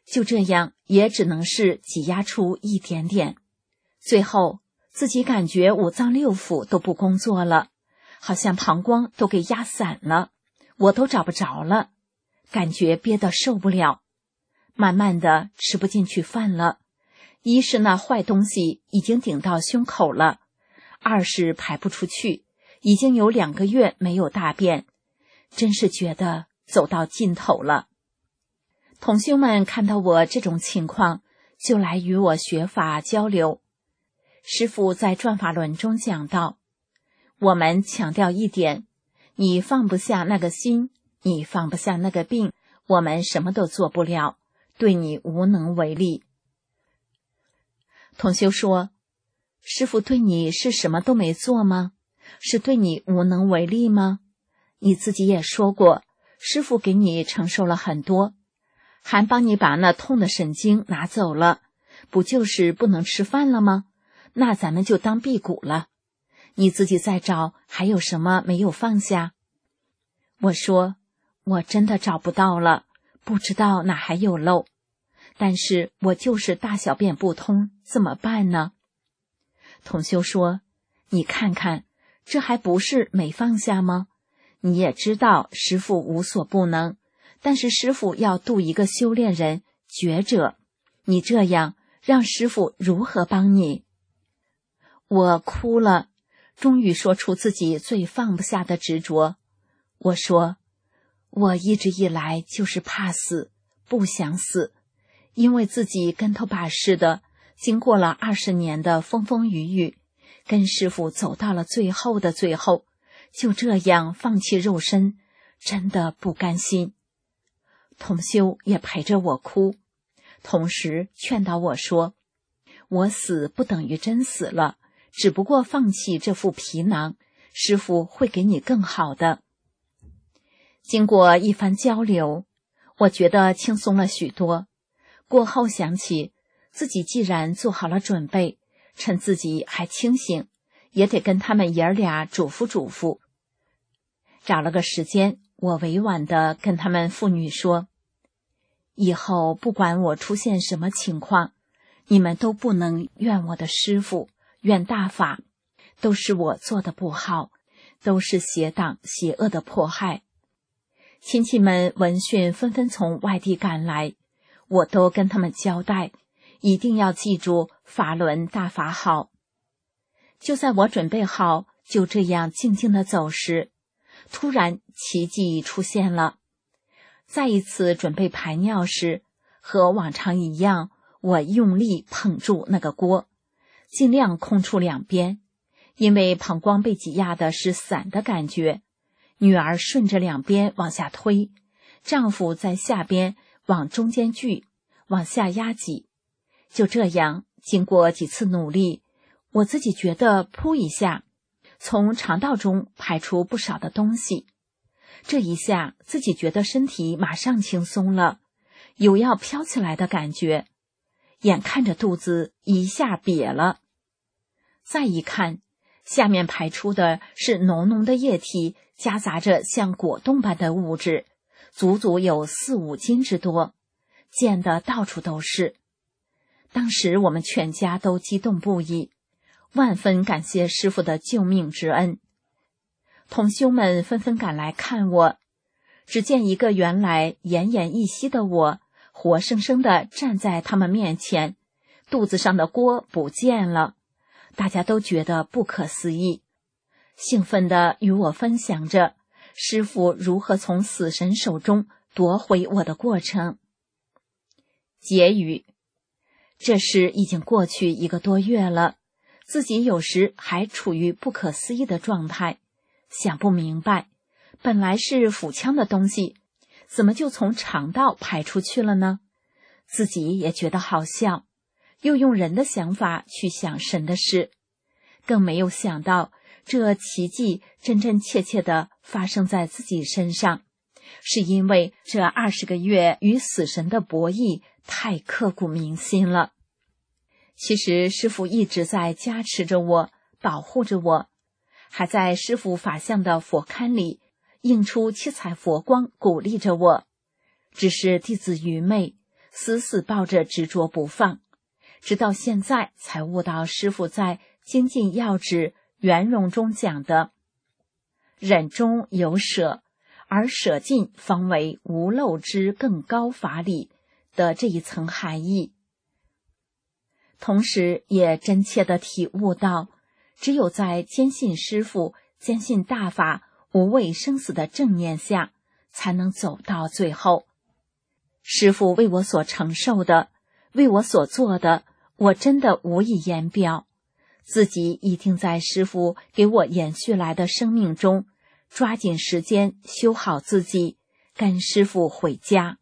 S6: 就这样也只能是挤压出一点点。最后自己感觉五脏六腑都不工作了，好像膀胱都给压散了，我都找不着了，感觉憋得受不了。慢慢的吃不进去饭了，一是那坏东西已经顶到胸口了，二是排不出去，已经有两个月没有大便，真是觉得走到尽头了。同修们看到我这种情况，就来与我学法交流。师父在转法轮中讲到，我们强调一点，你放不下那个心，你放不下那个病，我们什么都做不了，对你无能为力。同修说，师父对你是什么都没做吗？是对你无能为力吗？你自己也说过，师父给你承受了很多，还帮你把那痛的神经拿走了，不就是不能吃饭了吗？那咱们就当辟谷了。你自己再找，还有什么没有放下？我说，我真的找不到了，不知道哪还有漏，但是我就是大小便不通，怎么办呢？同修说，你看看，这还不是没放下吗？你也知道师父无所不能，但是师父要度一个修炼人觉者，你这样让师父如何帮你？我哭了，终于说出自己最放不下的执着。我说，我一直以来就是怕死，不想死，因为自己跟头把式的，经过了二十年的风风雨雨，跟师父走到了最后的最后，就这样放弃肉身，真的不甘心。同修也陪着我哭，同时劝导我说，我死不等于真死了，只不过放弃这副皮囊，师父会给你更好的。经过一番交流，我觉得轻松了许多。过后想起自己既然做好了准备，趁自己还清醒，也得跟他们爷儿俩嘱咐嘱咐。找了个时间，我委婉地跟他们父女说，以后不管我出现什么情况，你们都不能怨我的师父，怨大法，都是我做的不好，都是邪党邪恶的迫害。亲戚们闻讯纷纷从外地赶来，我都跟他们交代，一定要记住法轮大法好。就在我准备好就这样静静地走时，突然奇迹出现了。再一次准备排尿时，和往常一样，我用力捧住那个锅，尽量空出两边，因为膀胱被挤压的是散的感觉。女儿顺着两边往下推，丈夫在下边往中间聚，往下压挤。就这样，经过几次努力，我自己觉得噗一下，从肠道中排出不少的东西。这一下，自己觉得身体马上轻松了，有要飘起来的感觉，眼看着肚子一下瘪了。再一看，下面排出的是浓浓的液体，夹杂着像果冻般的物质，足足有四五斤之多，溅得到处都是。当时我们全家都激动不已，万分感谢师父的救命之恩。同修们纷纷赶来看我，只见一个原来奄奄一息的我，活生生地站在他们面前，肚子上的锅不见了。大家都觉得不可思议，兴奋地与我分享着师父如何从死神手中夺回我的过程。结语：这事已经过去一个多月了，自己有时还处于不可思议的状态，想不明白，本来是腹腔的东西，怎么就从肠道排出去了呢？自己也觉得好笑，又用人的想法去想神的事，更没有想到这奇迹真真切切地发生在自己身上，是因为这二十个月与死神的博弈太刻骨铭心了。其实师父一直在加持着我，保护着我，还在师父法相的佛龛里映出七彩佛光，鼓励着我。只是弟子愚昧， 死死抱着执着不放，直到现在才悟到师父在《精进要旨圆融》中讲的忍中有舍，而舍尽方为无漏之更高法理的这一层含义。同时也真切地体悟到，只有在坚信师父、坚信大法无畏生死的正念下，才能走到最后。师父为我所承受的，为我所做的，我真的无以言表。自己一定在师父给我延续来的生命中，抓紧时间修好自己，跟师父回家。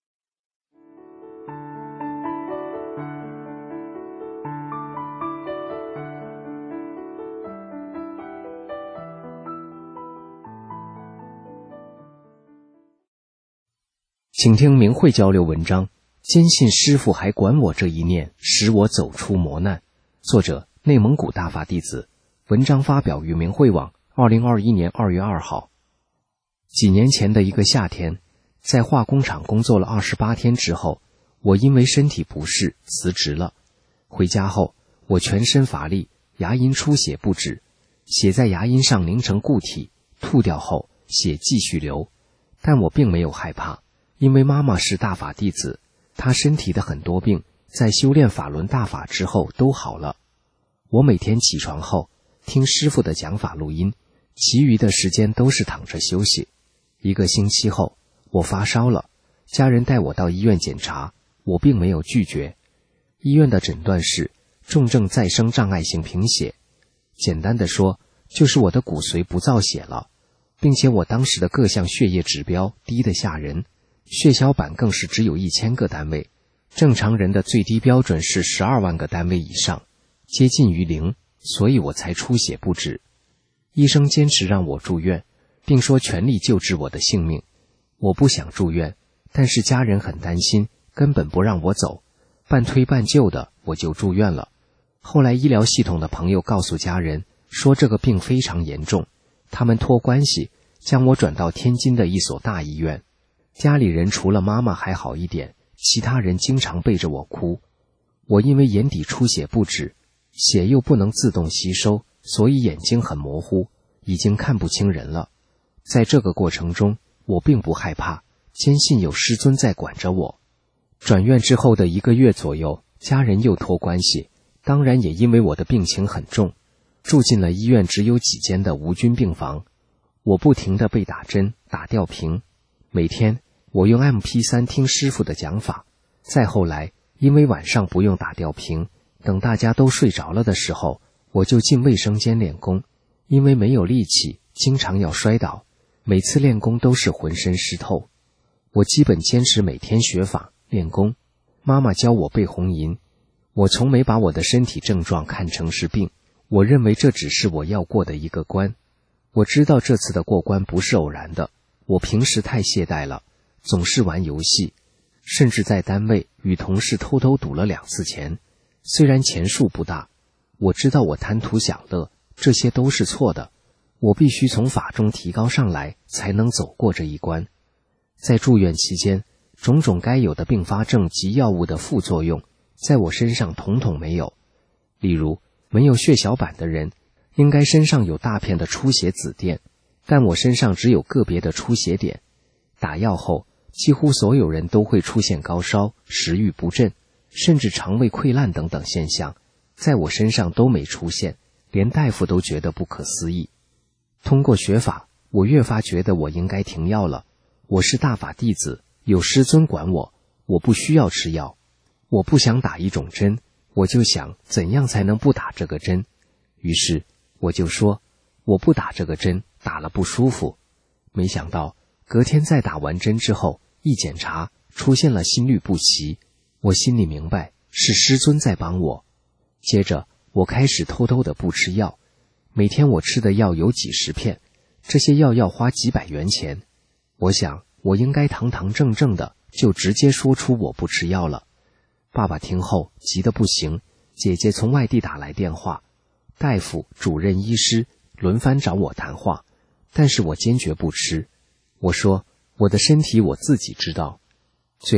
S7: 请听明慧交流文章，坚信师父还管我这一念，使我走出磨难。作者内蒙古大法弟子，文章发表于明慧网二零二一年二月二号。几年前的一个夏天，在化工厂工作了二十八天之后，我因为身体不适辞职了。回家后，我全身乏力，牙龈出血不止，血在牙龈上凝成固体，吐掉后血继续流。但我并没有害怕，因为妈妈是大法弟子，她身体的很多病在修炼法轮大法之后都好了。我每天起床后听师父的讲法录音，其余的时间都是躺着休息。一个星期后，我发烧了，家人带我到医院检查，我并没有拒绝。医院的诊断是重症再生障碍性贫血，简单的说，就是我的骨髓不造血了，并且我当时的各项血液指标低得吓人，血小板更是只有一千个单位，正常人的最低标准是十二万个单位以上，接近于零，所以我才出血不止。医生坚持让我住院，并说全力救治我的性命。我不想住院，但是家人很担心，根本不让我走，半推半就的我就住院了。后来医疗系统的朋友告诉家人说这个病非常严重，他们托关系将我转到天津的一所大医院。家里人除了妈妈还好一点，其他人经常背着我哭。我因为眼底出血不止，血又不能自动吸收，所以眼睛很模糊，已经看不清人了。在这个过程中，我并不害怕，坚信有师尊在管着我。转院之后的一个月左右，家人又托关系，当然也因为我的病情很重，住进了医院只有几间的无菌病房。我不停地被打针、打吊瓶，每天我用 M P 三 听师父的讲法。再后来，因为晚上不用打吊瓶，等大家都睡着了的时候，我就进卫生间练功。因为没有力气，经常要摔倒，每次练功都是浑身湿透。我基本坚持每天学法练功。妈妈教我背红吟，我从没把我的身体症状看成是病，我认为这只是我要过的一个关。我知道这次的过关不是偶然的，我平时太懈怠了，总是玩游戏，甚至在单位与同事偷偷赌了两次钱，虽然钱数不大，我知道我贪图享乐，这些都是错的，我必须从法中提高上来，才能走过这一关。在住院期间，种种该有的并发症及药物的副作用，在我身上统统没有。例如，没有血小板的人，应该身上有大片的出血紫癜，但我身上只有个别的出血点。打药后，几乎所有人都会出现高烧、食欲不振，甚至肠胃溃烂等等现象，在我身上都没出现，连大夫都觉得不可思议。通过学法，我越发觉得我应该停药了。我是大法弟子，有师尊管我，我不需要吃药。我不想打一种针，我就想怎样才能不打这个针。于是我就说，我不打这个针，打了不舒服。没想到隔天在打完针之后，一检查出现了心律不齐，我心里明白是师尊在帮我。接着我开始偷偷的不吃药，每天我吃的药有几十片，这些药要花几百元钱。我想我应该堂堂正正的就直接说出我不吃药了。爸爸听后急得不行，姐姐从外地打来电话，大夫、主任医师轮番找我谈话，但是我坚决不吃。我说我的身体我自己知道。最后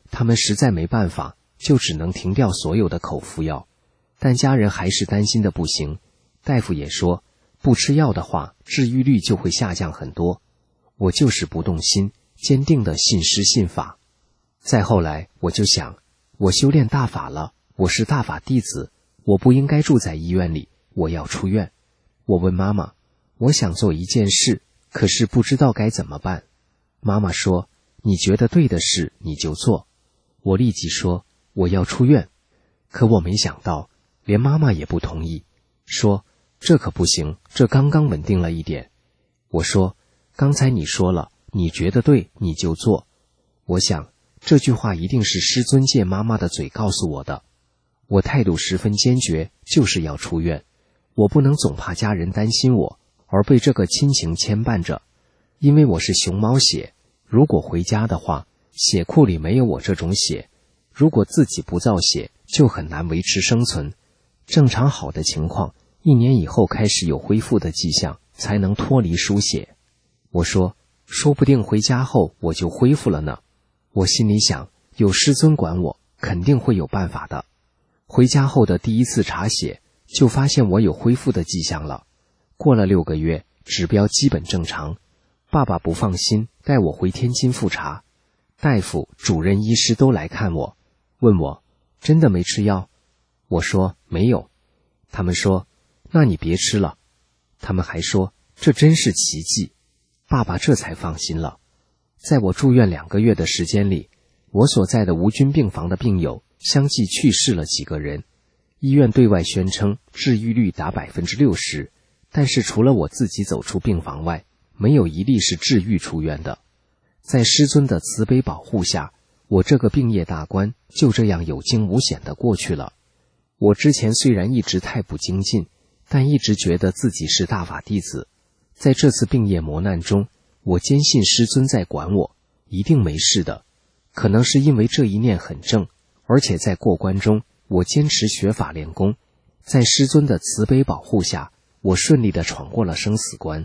S7: 他们实在没办法，就只能停掉所有的口服药。但家人还是担心的不行，大夫也说，不吃药的话，治愈率就会下降很多。我就是不动心，坚定的信师信法。再后来，我就想，我修炼大法了，我是大法弟子，我不应该住在医院里，我要出院。我问妈妈，我想做一件事，可是不知道该怎么办。妈妈说，你觉得对的事你就做。我立即说，我要出院。可我没想到，连妈妈也不同意，说，这可不行，这刚刚稳定了一点。我说，刚才你说了，你觉得对你就做。我想这句话一定是师尊借妈妈的嘴告诉我的。我态度十分坚决，就是要出院。我不能总怕家人担心我，而被这个亲情牵绊着。因为我是熊猫血，如果回家的话，血库里没有我这种血，如果自己不造血，就很难维持生存。正常好的情况，一年以后开始有恢复的迹象，才能脱离输血。我说，说不定回家后我就恢复了呢。我心里想，有师尊管我，肯定会有办法的。回家后的第一次查血，就发现我有恢复的迹象了。过了六个月，指标基本正常。爸爸不放心，带我回天津复查。大夫、主任医师都来看我，问我，真的没吃药？我说，没有。他们说，那你别吃了。他们还说，这真是奇迹。爸爸这才放心了。在我住院两个月的时间里，我所在的无菌病房的病友相继去世了几个人。医院对外宣称治愈率达 百分之六十， 但是除了我自己走出病房外，没有一例是治愈出院的。在师尊的慈悲保护下，我这个病业大关就这样有惊无险地过去了。我之前虽然一直太不精进，但一直觉得自己是大法弟子。在这次病业磨难中，我坚信师尊在管我，一定没事的。可能是因为这一念很正，而且在过关中，我坚持学法练功，在师尊的慈悲保护下，我顺利地闯过了生死关。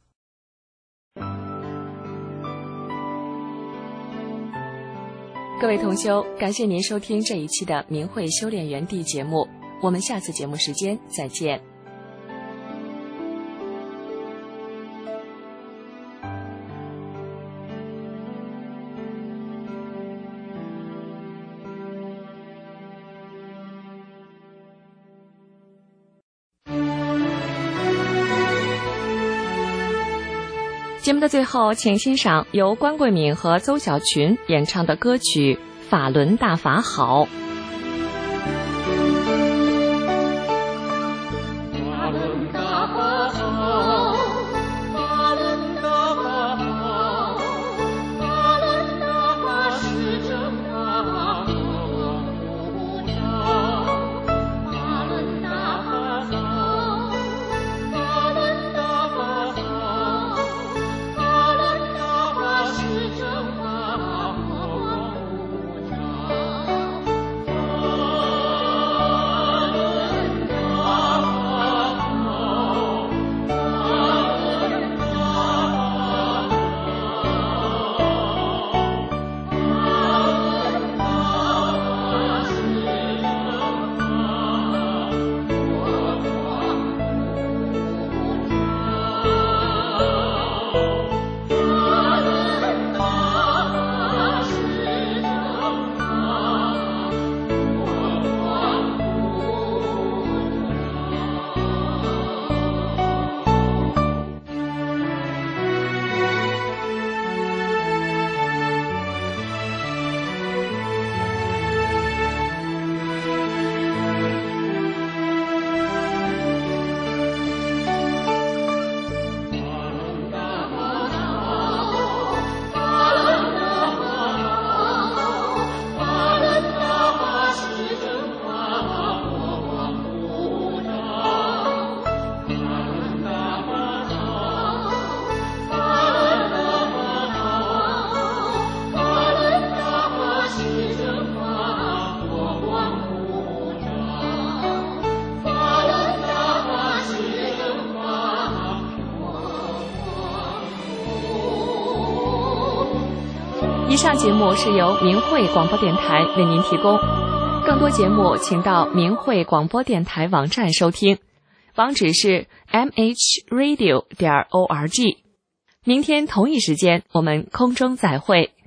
S8: 各位同修，感谢您收听这一期的明慧修炼园地节目，我们下次节目时间再见。节目的最后，请欣赏由关桂敏和邹小群演唱的歌曲《法轮大法好》。
S9: 法轮大法好，法轮大法好，法轮大法是正法，莫忘无常。法轮大法好，法轮大法好，法轮大法是正法，莫忘无常。
S8: 以上节目是由明慧广播电台为您提供，更多节目请到明慧广播电台网站收听，网址是 m h radio 点 org。明天同一时间我们空中再会。